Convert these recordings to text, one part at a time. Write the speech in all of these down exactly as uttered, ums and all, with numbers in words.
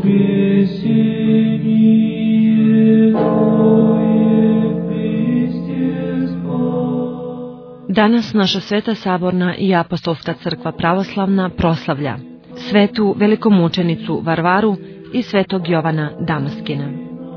Danas naša Sveta Saborna i Apostolska crkva pravoslavna proslavlja svetu velikomučenicu Varvaru i svetog Jovana Damaskina.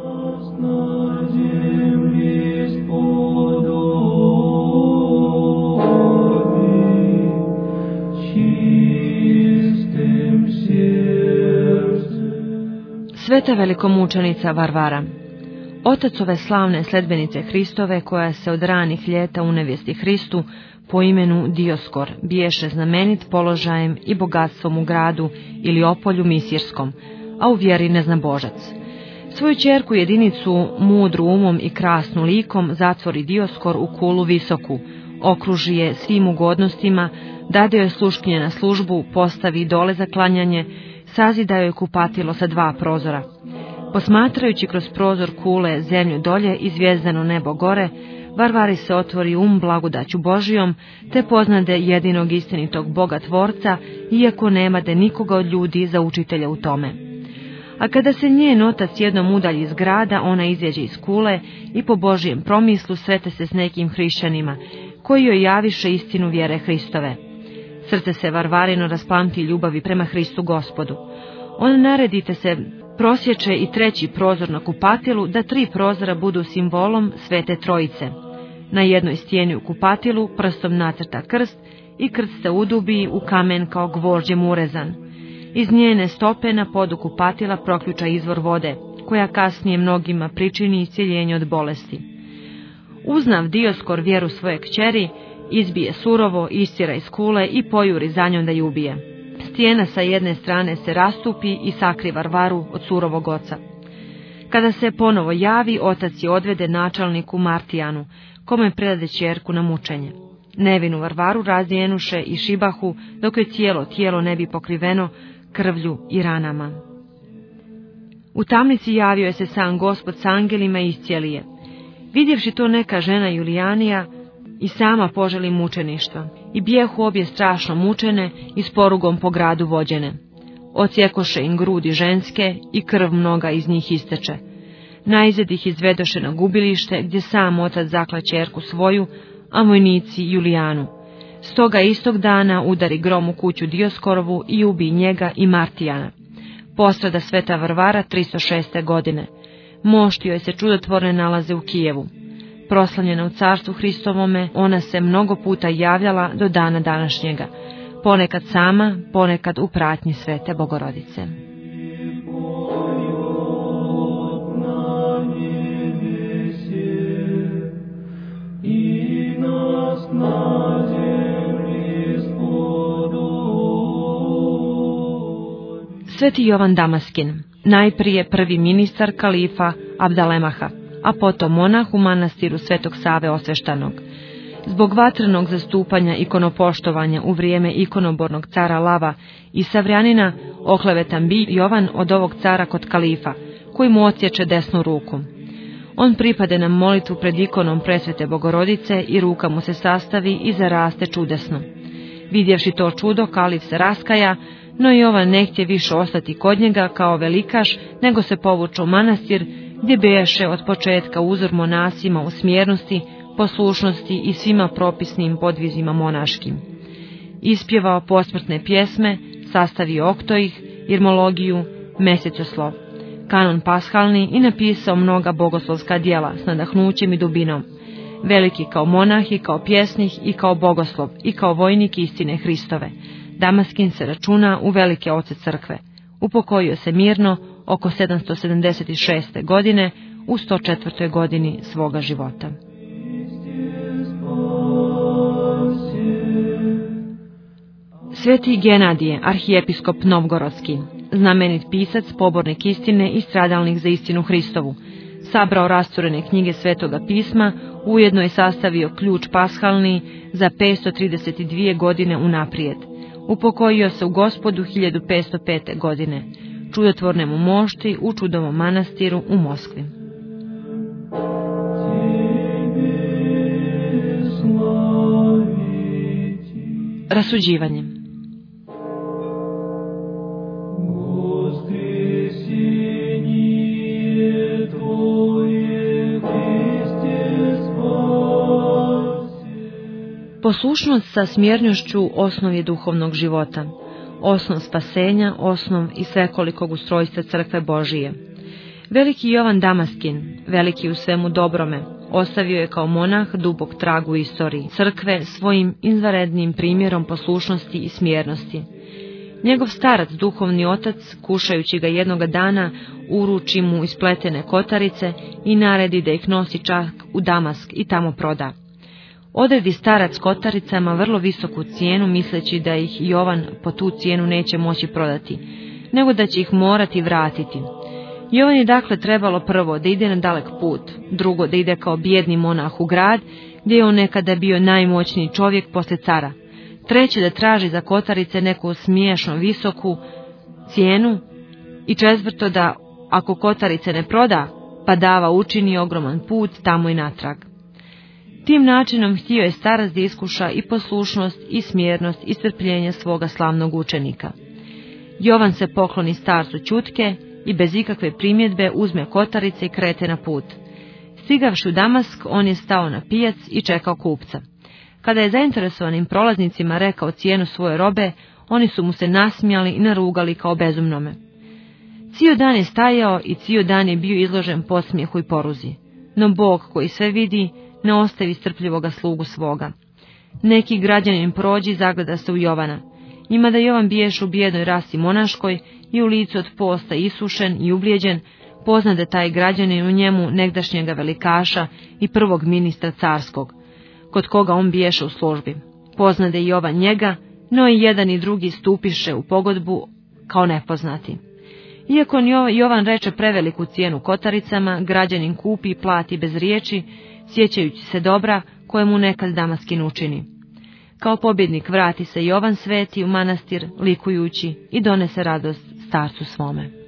Sveta velikomučenica Varvara, otac ove slavne sledbenice Hristove, koja se od ranih ljeta unevjesti Hristu po imenu Dioskor biješe znamenit položajem i bogatstvom u gradu ili opolju misirskom, a u vjeri neznabožac. Svoju ćerku jedinicu, mudru umom i krasnu likom, zatvori Dioskor u kulu visoku, okruži je svim ugodnostima, dade joj sluškinje na službu, postavi dole za klanjanje, sazida joj kupatilo sa dva prozora. Posmatrajući kroz prozor kule zemlju dolje i zvijezdano nebo gore, Varvari se otvori um blagodaću Božijom, te poznade jedinog istinitog Boga Tvorca, iako nemade nikoga od ljudi za učitelja u tome. A kada se njen otac jednom udalji iz grada, ona izađe iz kule i po Božijem promislu srete se s nekim hrišćanima, koji joj javiše istinu vjere Hristove. Srce se Varvarino rasplamti ljubavi prema Hristu Gospodu. On naredite se prosječe i treći prozor na kupatilu, da tri prozora budu simbolom Svete Trojice. Na jednoj stijeni u kupatilu prstom nacrta krst i krst se udubi u kamen kao gvožđem urezan. Iz njene stope na podu kupatila proključa izvor vode, koja kasnije mnogima pričini iscjeljenje od bolesti. Uznav Dioskor vjeru svoje kćeri, izbije surovo, istjera iz kule i pojuri za njom da ju ubije. Stijena sa jedne strane se rastupi i sakri Varvaru od surovog oca. Kada se ponovo javi, otac je odvede načalniku Martijanu, kome predade ćerku na mučenje. Nevinu Varvaru razdijenuše i šibahu, dok je cijelo tijelo ne bi pokriveno krvlju i ranama. U tamnici javio je se sam Gospod s angelima i iscijeli je. Vidjevši to, neka žena Julijanija i sama poželi mučeništva, i bijehu obje strašno mučene i s porugom po gradu vođene. Odsjekoše im grudi ženske i krv mnoga iz njih isteče. Najzad ih izvedoše na gubilište, gdje sam otac zakla ćerku svoju, a vojnici Julijanu. Stoga istog dana udari grom u kuću Dioskorovu i ubi njega i Martijana. Postrada sveta Varvara tristo šeste godine. Mošti joj se čudotvorne nalaze u Kijevu. Proslavljena u carstvu Hristovome, ona se mnogo puta javljala do dana današnjega, ponekad sama, ponekad u pratnji Svete Bogorodice. Sveti Jovan Damaskin, najprije prvi ministar kalifa Abdalemaha, a potom monah u manastiru Svetog Save Osveštanog. Zbog vatrenog zastupanja ikonopoštovanja u vrijeme ikonobornog cara Lava i Savrjanina, oklevetan bi Jovan od ovog cara kod kalifa, koji mu odsječe desnu ruku. On pripade na molitvu pred ikonom Presvete Bogorodice i ruka mu se sastavi i zaraste čudesno. Vidjevši to čudo, kalif se raskaja, no Jovan ne htje više ostati kod njega kao velikaš, nego se povuče u manastir, gdje beše od početka uzor monasima u smjernosti, poslušnosti i svima propisnim podvizima monaškim. Ispjevao posmrtne pjesme, sastavio oktoih, irmologiju, mesecoslov, kanon pashalni i napisao mnoga bogoslovska djela s nadahnućem i dubinom. Veliki kao monah i kao pjesnik i kao bogoslov i kao vojnik istine Hristove. Damaskin se računa u velike oce crkve. Upokojio se mirno oko sedamsto sedamdeset šeste. godine u sto četvrtoj. godini svoga života. Sveti Genadije, arhijepiskop Novgorodski, znamenit pisac, pobornik istine i stradalnik za istinu Hristovu, sabrao rasturene knjige Svetoga pisma, ujedno je sastavio ključ pashalni za petsto trideset dvije. godine unaprijed. Upokojio se u Gospodu hiljadu petsto pete. godine. Čudotvorne mu mošti u Čudovom manastiru u Moskvi. Rasuđivanje. Poslušnost sa smjernošću osnov je duhovnog života, osnov spasenja, osnov i svekolikog ustrojstva crkve Božije. Veliki Jovan Damaskin, veliki u svemu dobrome, ostavio je kao monah dubok trag u istoriji crkve svojim izvanrednim primjerom poslušnosti i smjernosti. Njegov starac, duhovni otac, kušajući ga jednoga dana, uruči mu ispletene kotarice i naredi da ih nosi čak u Damask i tamo proda. Odredi starac kotaricama vrlo visoku cijenu, misleći da ih Jovan po tu cijenu neće moći prodati, nego da će ih morati vratiti. Jovan je dakle trebalo prvo da ide na dalek put, drugo da ide kao bijedni monah u grad, gdje je on nekada bio najmoćniji čovjek poslije cara, treće da traži za kotarice neku smiješno visoku cijenu i četvrto da, ako kotarice ne proda, pa dava učini ogroman put tamo i natrag. Tim načinom htio je starac da iskuša i poslušnost i smjernost i strpljenje svoga slavnog učenika. Jovan se pokloni starcu ćutke i bez ikakve primjedbe uzme kotarice i krete na put. Stigavši u Damask, on je stao na pijac i čekao kupca. Kada je zainteresovanim prolaznicima rekao cijenu svoje robe, oni su mu se nasmijali i narugali kao bezumnome. Cijel dan je stajao i cijel dan je bio izložen podsmijehu i poruzi. No Bog, koji sve vidi, ne ostavi strpljivoga slugu svoga. Neki građanin prođi, zagleda se u Jovana. Ima da Jovan biješ u bijednoj rasi monaškoj i u licu od posta isušen i ublijeđen, pozna da taj građanin u njemu negdašnjega velikaša i prvog ministra carskog, kod koga on biješe u službi. Pozna da je Jovan njega, no i jedan i drugi stupiše u pogodbu kao nepoznati. Iako Jovan reče preveliku cijenu kotaricama, građanin kupi i plati bez riječi, sjećajući se dobra koje mu nekad Damaskin učini. Kao pobjednik vrati se Jovan sveti u manastir likujući i donese radost starcu svome.